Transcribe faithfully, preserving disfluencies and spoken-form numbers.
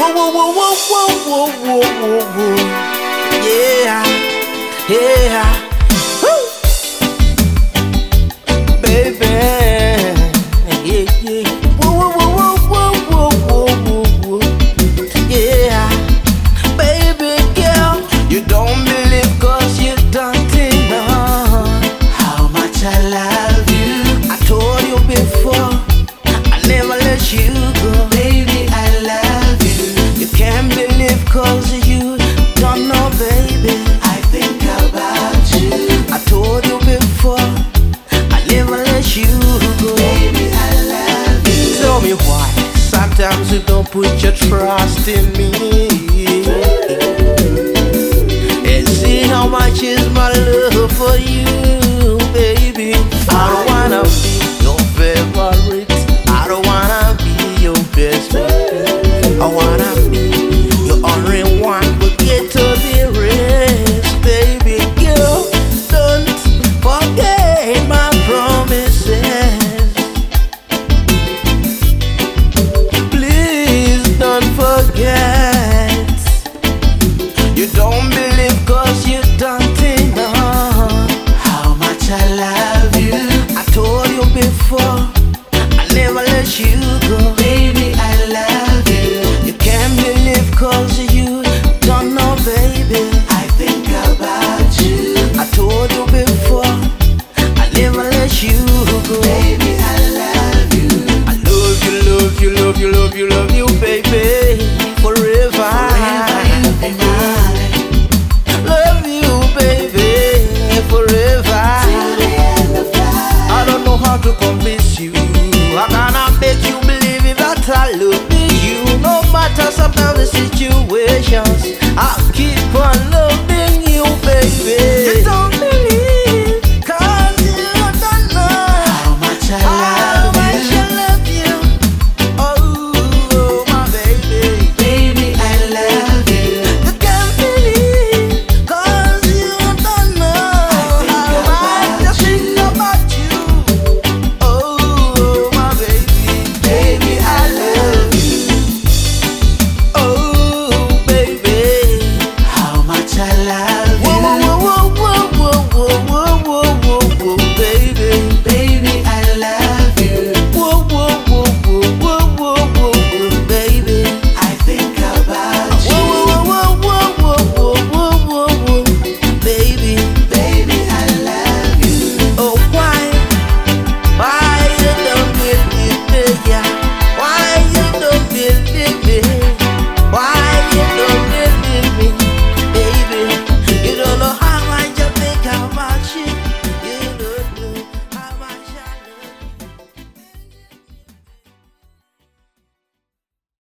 whoa, whoa, whoa, whoa, whoa, whoa, whoa. Yeah, yeah. Woo. Baby, yeah, yeah. Whoa, whoa, whoa, whoa, whoa, whoa, whoa, whoa. Yeah, baby girl, you don't believe 'cause you don't know how much I love you. I told you before, I never let you go. Baby, I love you. You can't believe 'cause you don't know, baby. I think about you. I told you before, I never let you go. Baby, I love you. Tell me why sometimes you don't put your trust in me. And see how much is my love for you, baby. I don't wanna be your favorite. I don't wanna be your best friend. I wanna be your only one. Forget to the rest, baby girl. Don't forget my promises. Please don't forget. You don't believe 'cause you don't know how much I love you. I told you before, I never let you go. Baby, I love you. You can't believe 'cause you don't know, baby. I think about you. I told you before, I never let you go. Baby, I love you. I love you, love you, love you, love you, love you, baby. Forever, forever you be mine. Love you, baby, forever. Till the end of time. I don't know how to convince you. I cannot make you believe it, that I love you. No matter sometimes the situations, I'll keep on loving you, baby.